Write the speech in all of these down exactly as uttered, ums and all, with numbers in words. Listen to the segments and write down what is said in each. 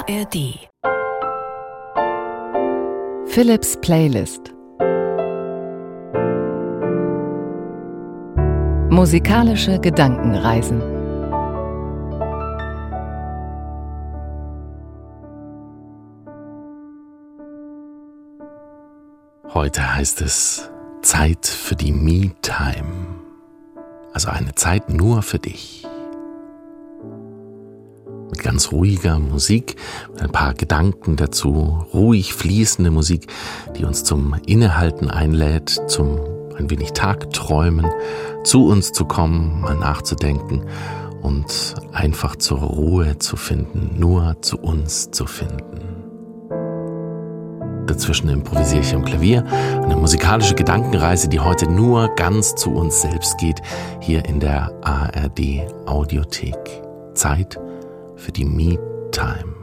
A R D. Philips Playlist. Musikalische Gedankenreisen. Heute heißt es Zeit für die Me-Time, also eine Zeit nur für dich. Mit ganz ruhiger Musik, mit ein paar Gedanken dazu, ruhig fließende Musik, die uns zum Innehalten einlädt, zum ein wenig Tagträumen, zu uns zu kommen, mal nachzudenken und einfach zur Ruhe zu finden, nur zu uns zu finden. Dazwischen improvisiere ich am Klavier, eine musikalische Gedankenreise, die heute nur ganz zu uns selbst geht, hier in der A R D Audiothek. Zeit für die Me-Time.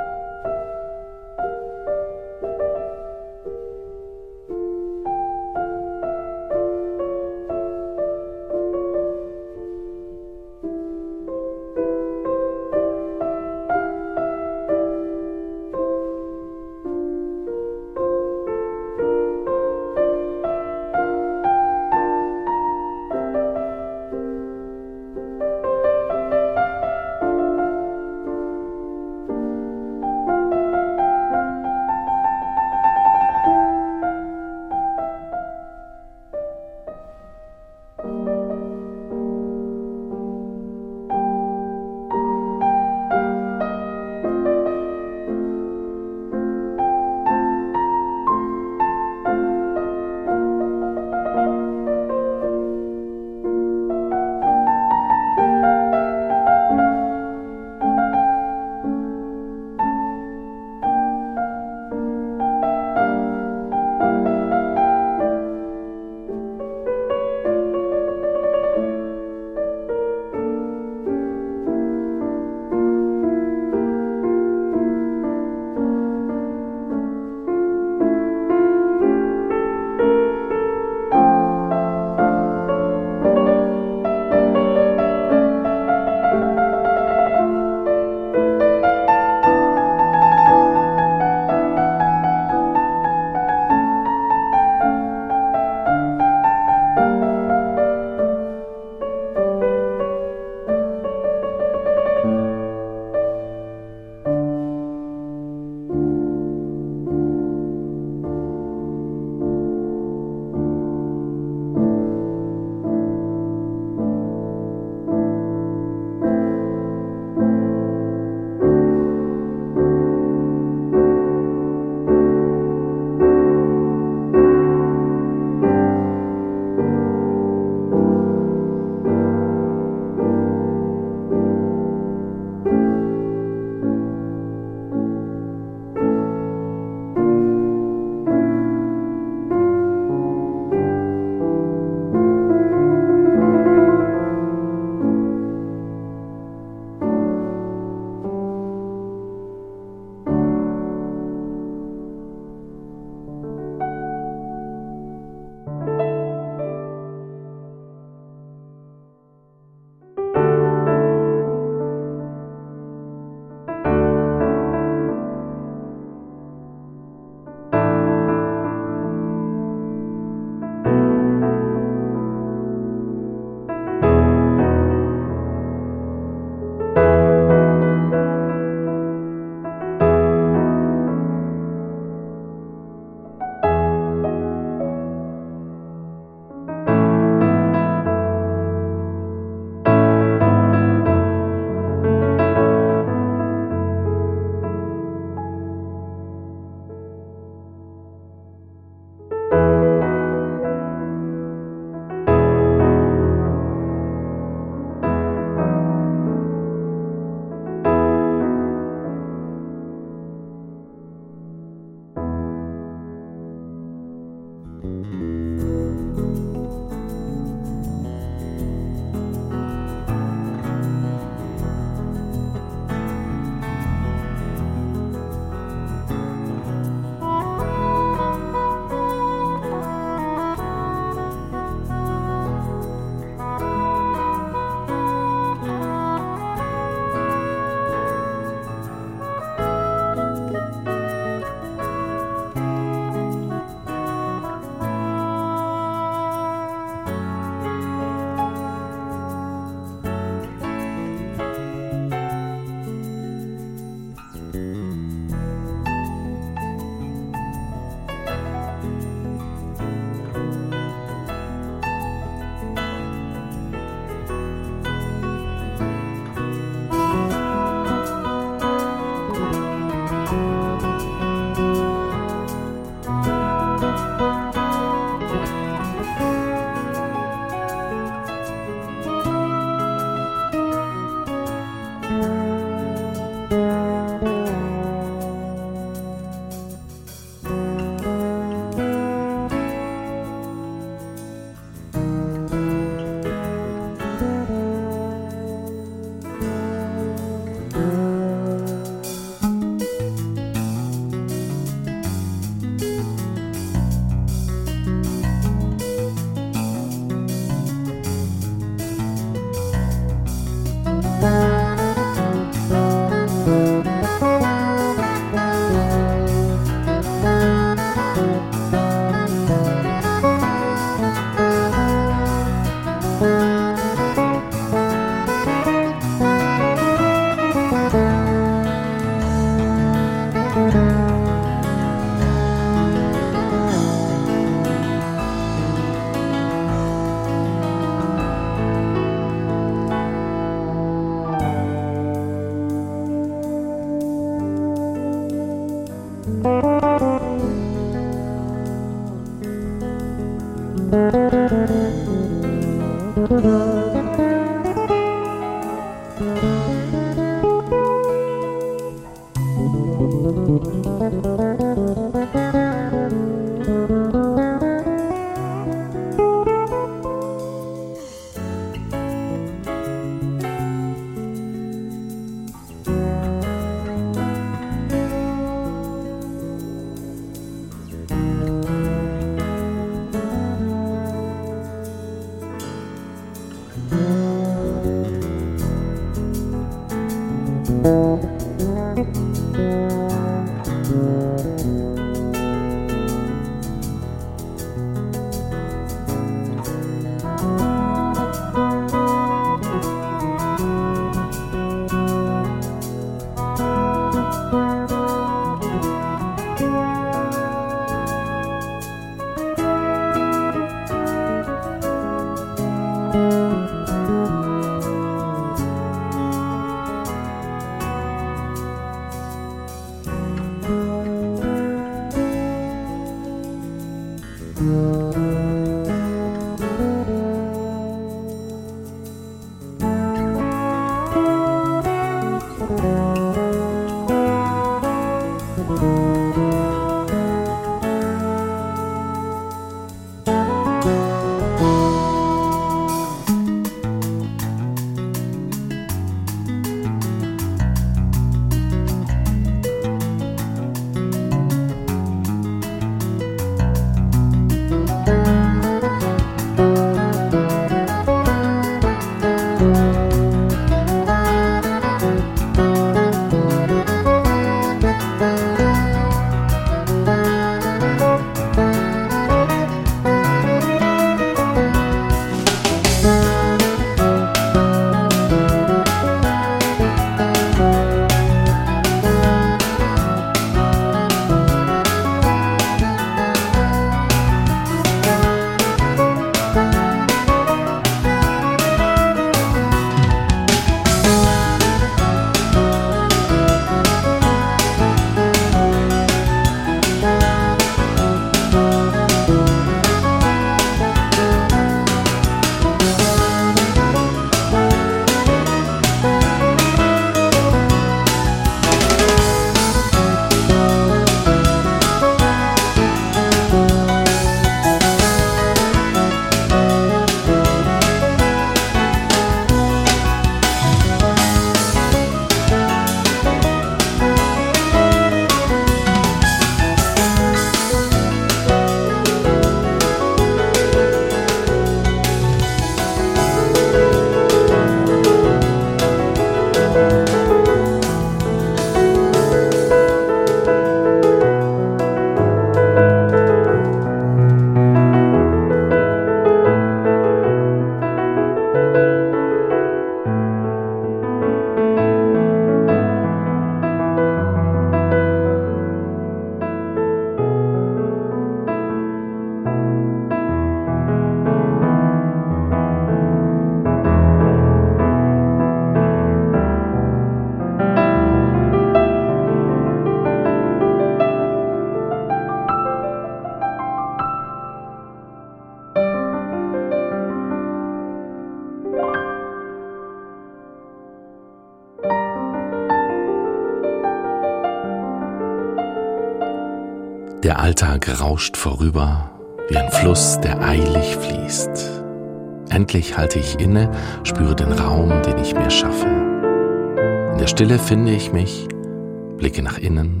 Der Alltag rauscht vorüber wie ein Fluss, der eilig fließt. Endlich halte ich inne, spüre den Raum, den ich mir schaffe. In der Stille finde ich mich, blicke nach innen,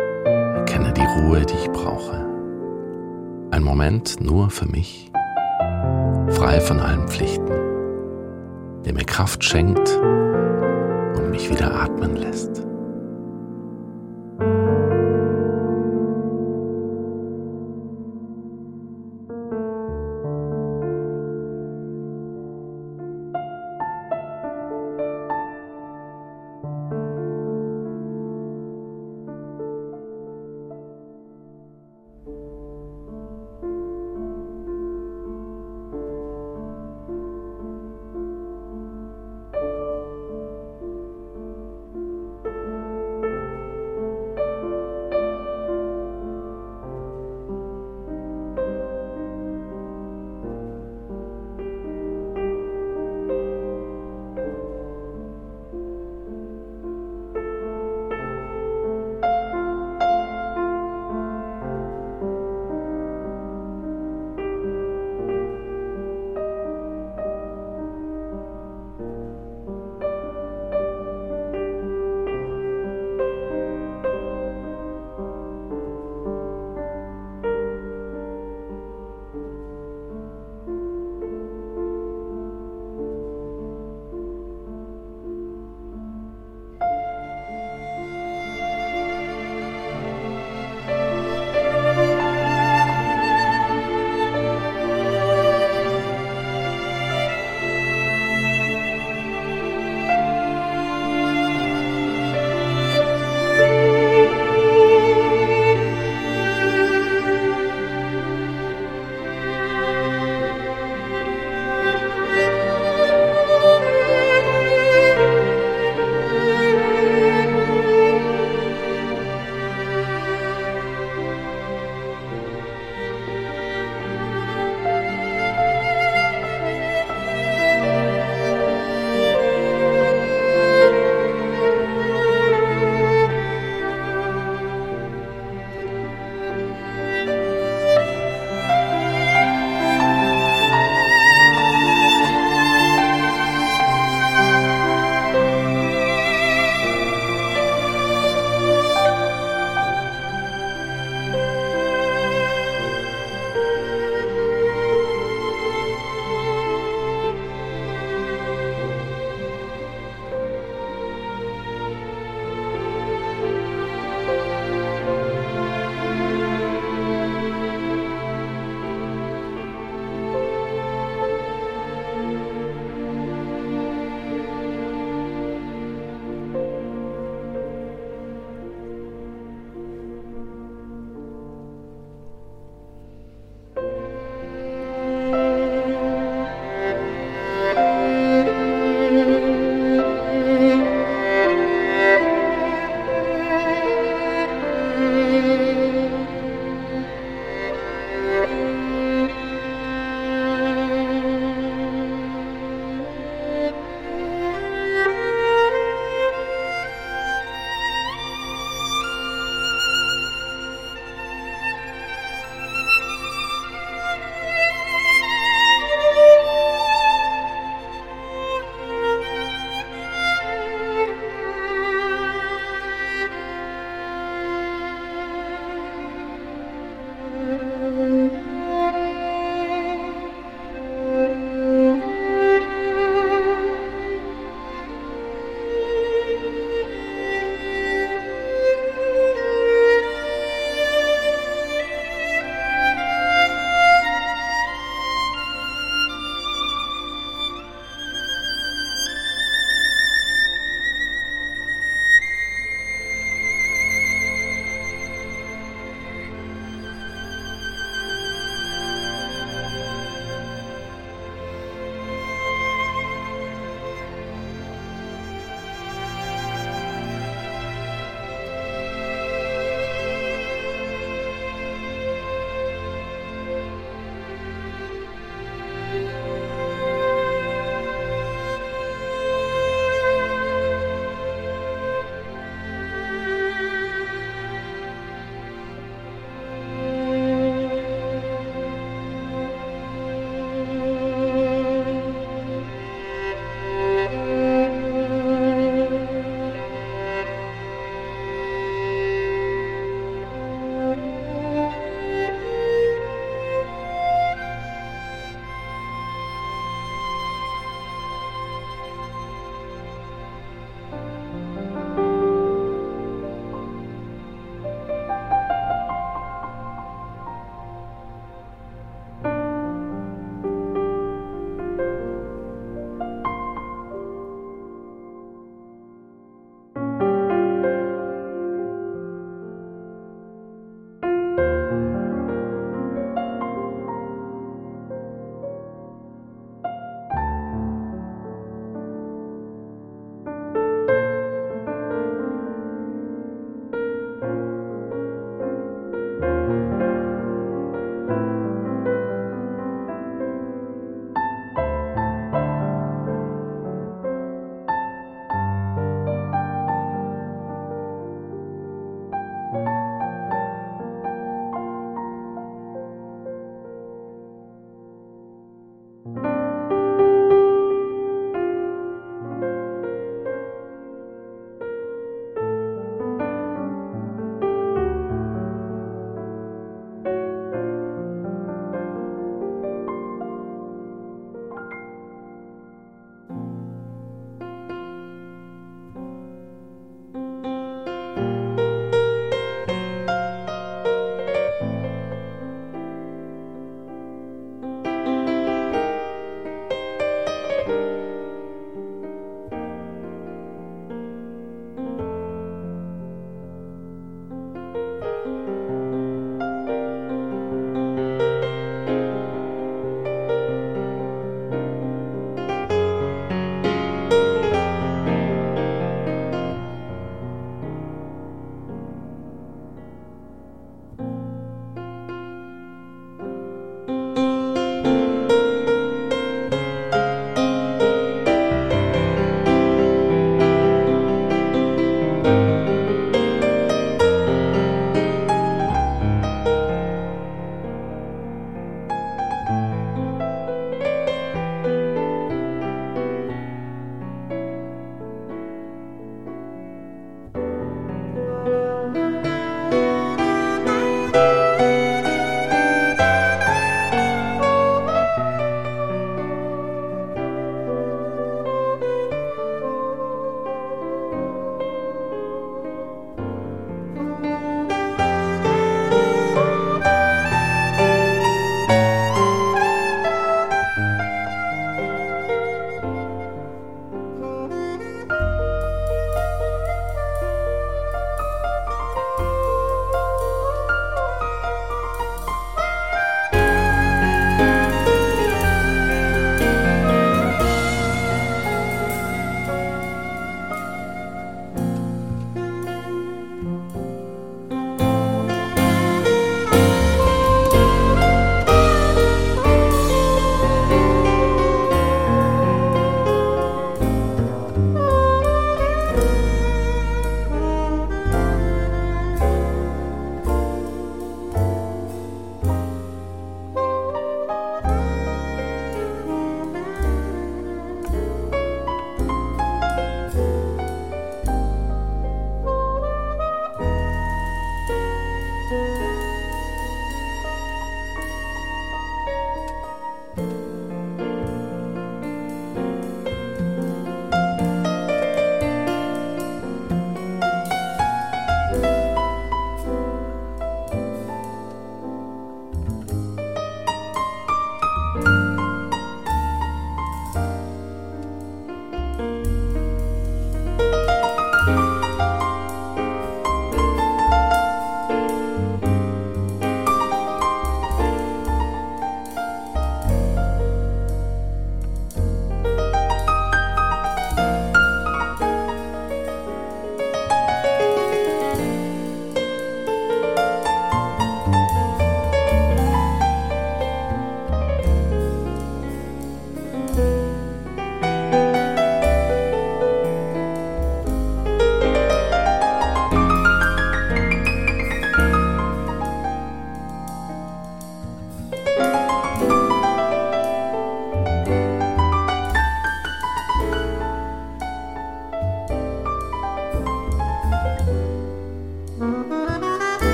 erkenne die Ruhe, die ich brauche. Ein Moment nur für mich, frei von allen Pflichten, der mir Kraft schenkt und mich wieder atmen lässt.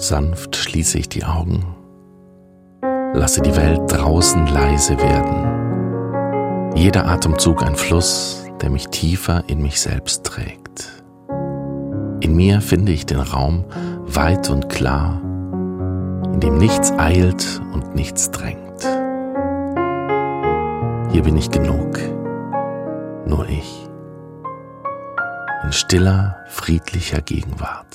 Sanft schließe ich die Augen, lasse die Welt draußen leise werden. Jeder Atemzug ein Fluss, der mich tiefer in mich selbst trägt. In mir finde ich den Raum weit und klar, in dem nichts eilt und nichts drängt. Hier bin ich genug, nur ich, in stiller, friedlicher Gegenwart.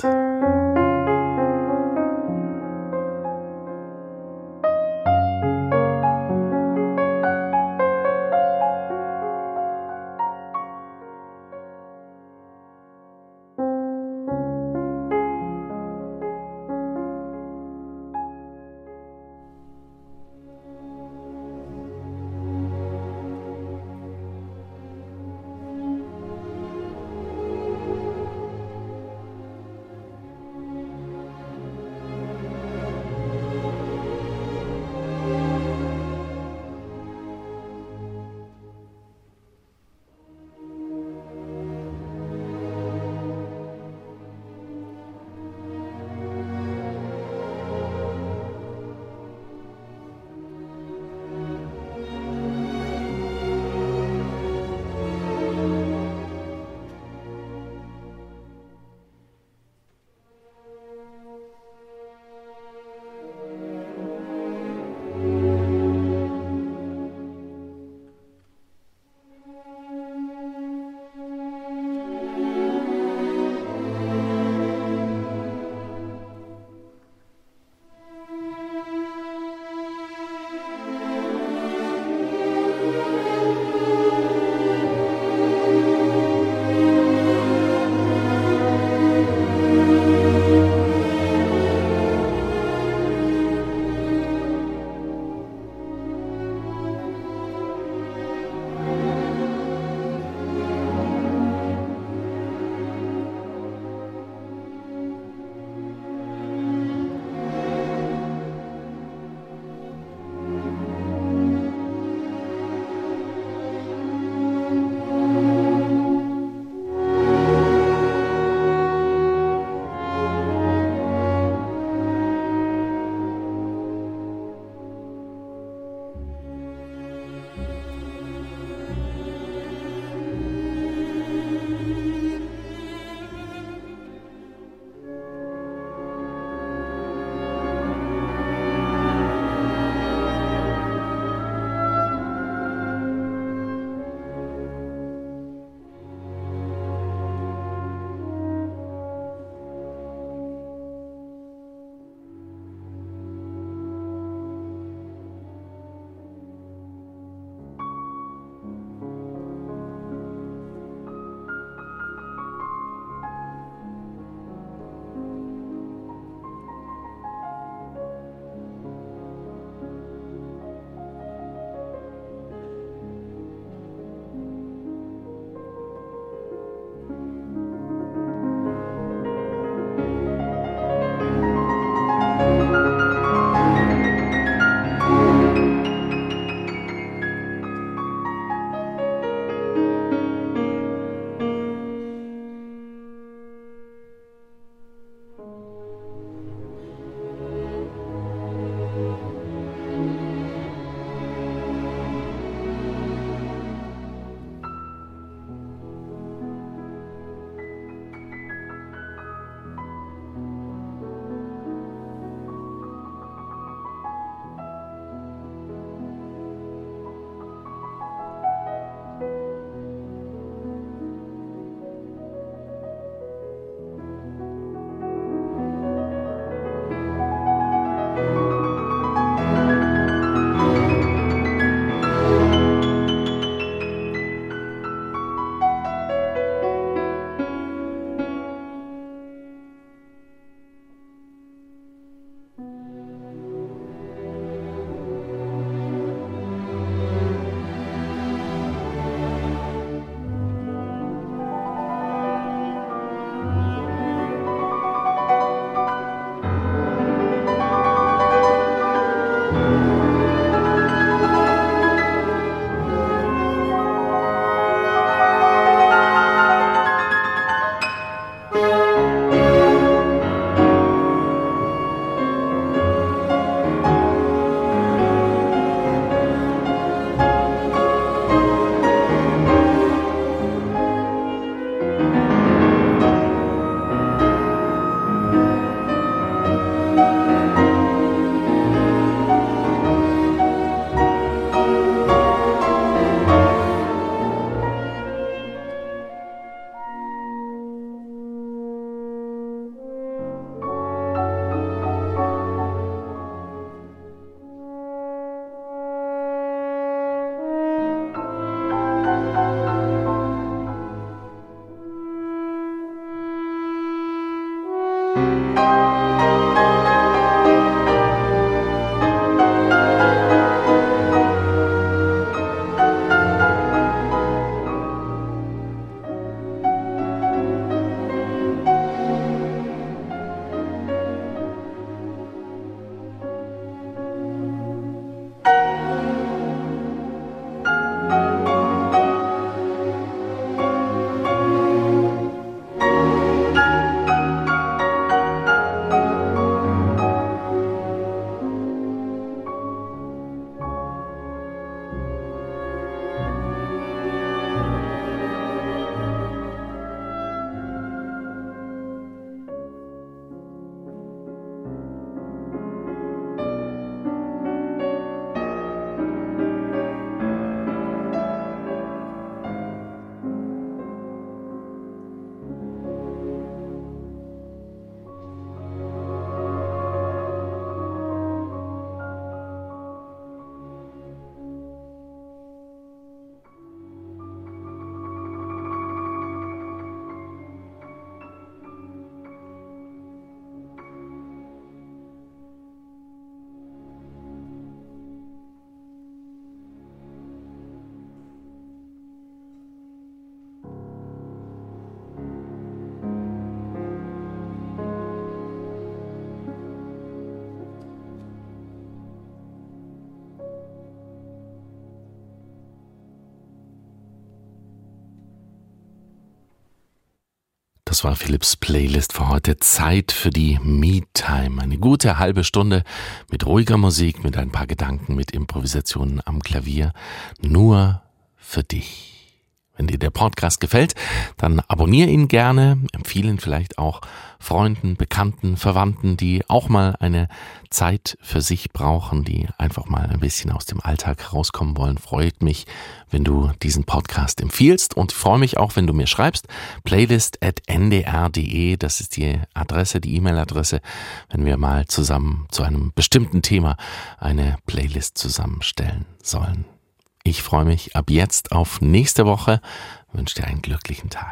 Das war Philipps Playlist für heute. Zeit für die Me-Time. Eine gute halbe Stunde mit ruhiger Musik, mit ein paar Gedanken, mit Improvisationen am Klavier. Nur für dich. Wenn dir der Podcast gefällt, dann abonniere ihn gerne, empfehle ihn vielleicht auch Freunden, Bekannten, Verwandten, die auch mal eine Zeit für sich brauchen, die einfach mal ein bisschen aus dem Alltag rauskommen wollen. Freut mich, wenn du diesen Podcast empfiehlst und freue mich auch, wenn du mir schreibst. playlist at n d r punkt d e, das ist die Adresse, die E-Mail-Adresse, wenn wir mal zusammen zu einem bestimmten Thema eine Playlist zusammenstellen sollen. Ich freue mich ab jetzt auf nächste Woche, wünsche dir einen glücklichen Tag.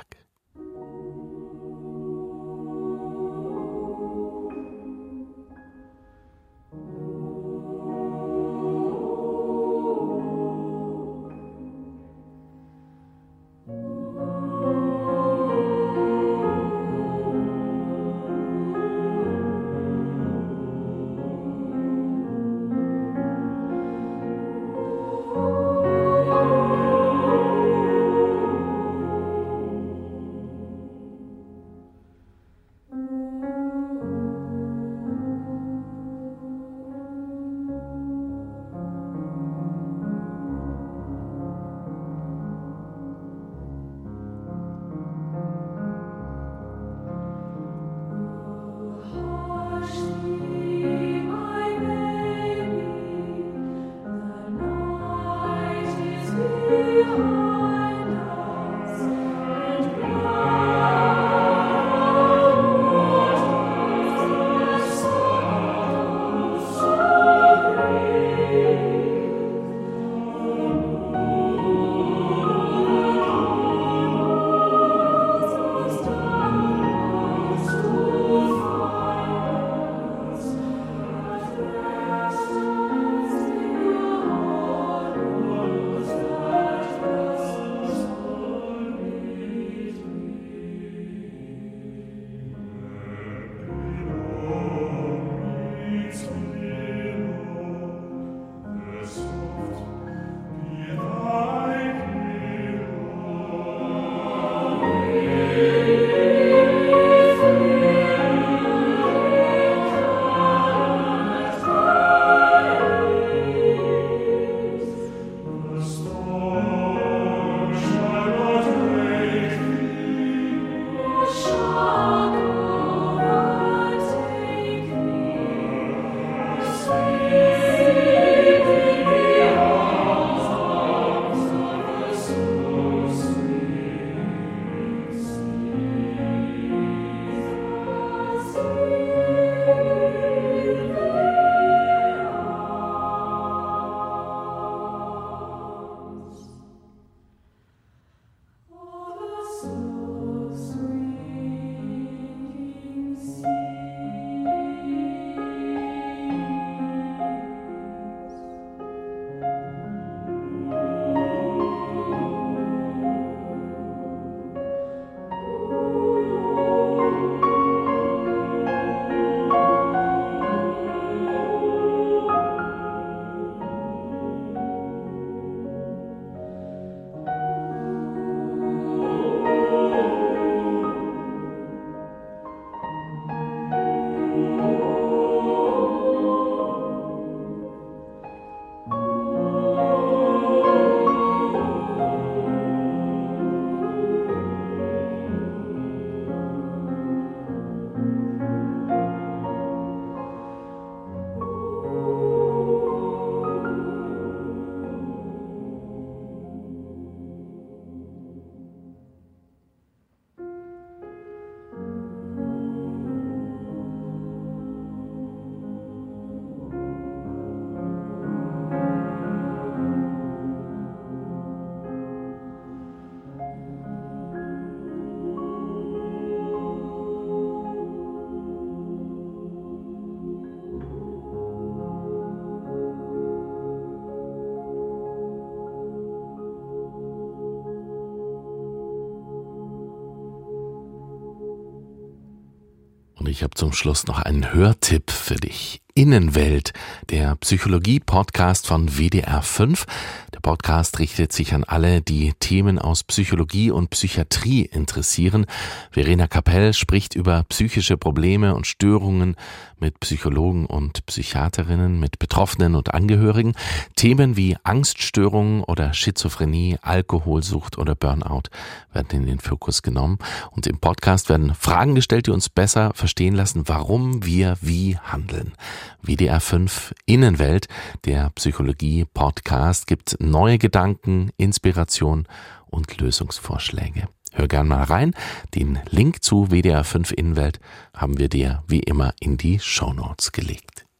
Und ich habe zum Schluss noch einen Hörtipp für dich. Innenwelt, der Psychologie-Podcast von W D R fünf. Der Podcast richtet sich an alle, die Themen aus Psychologie und Psychiatrie interessieren. Verena Kapell spricht über psychische Probleme und Störungen mit Psychologen und Psychiaterinnen, mit Betroffenen und Angehörigen. Themen wie Angststörungen oder Schizophrenie, Alkoholsucht oder Burnout werden in den Fokus genommen. Und im Podcast werden Fragen gestellt, die uns besser verstehen lassen, warum wir wie handeln. W D R fünf Innenwelt, der Psychologie-Podcast, gibt neue Gedanken, Inspiration und Lösungsvorschläge. Hör gern mal rein. Den Link zu W D R fünf Innenwelt haben wir dir wie immer in die Shownotes gelegt.